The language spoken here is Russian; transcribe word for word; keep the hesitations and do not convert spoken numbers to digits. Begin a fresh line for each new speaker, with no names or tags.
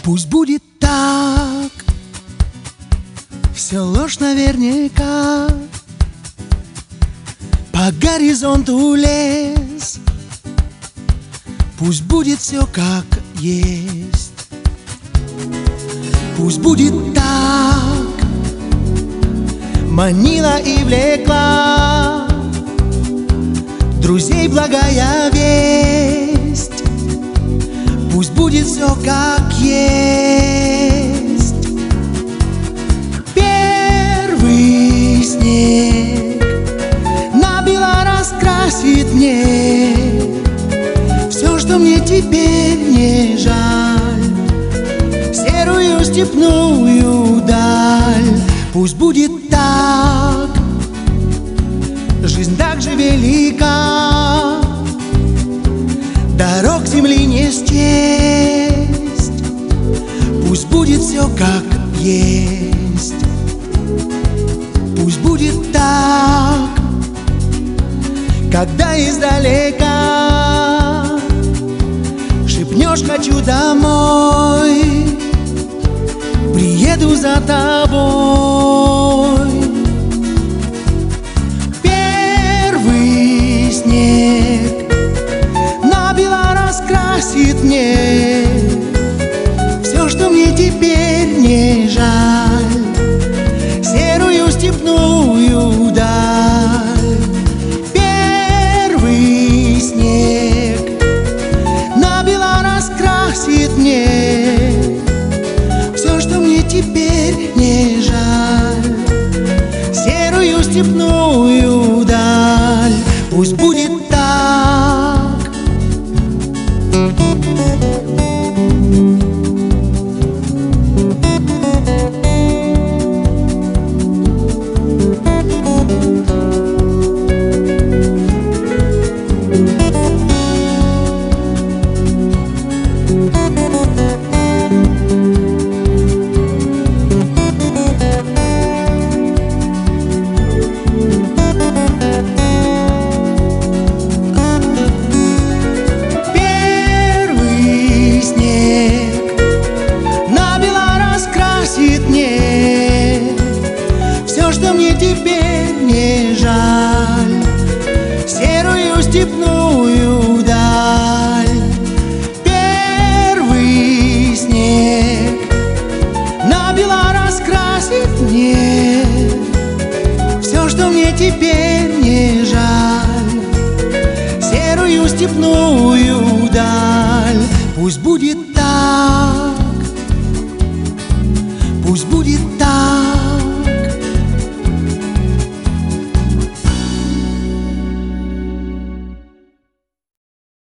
Пусть будет так, все ложь наверняка. По горизонту лес, пусть будет все как есть. Пусть будет так, манила и влекла друзей благая весть. Пусть будет все как есть. Первый снег набело раскрасит мне все, что мне теперь не жаль, серую степную даль. Пусть будет так, жизнь так же велика, дорог земли не счесть. Пусть будет все как есть. Пусть будет так, когда издалека шепнешь «хочу домой», приеду за тобой. Первый снег набело раскрасит мне все, что мне теперь не жаль, серую степную даль. Первый снег набело раскрасит мне все, что мне теперь не жаль, серую степную даль. Пусть будет так. Теперь не жаль, серую степную даль. Первый снег набело раскрасит мне все, что мне теперь не жаль, серую степную даль. Пусть будет так, пусть будет так.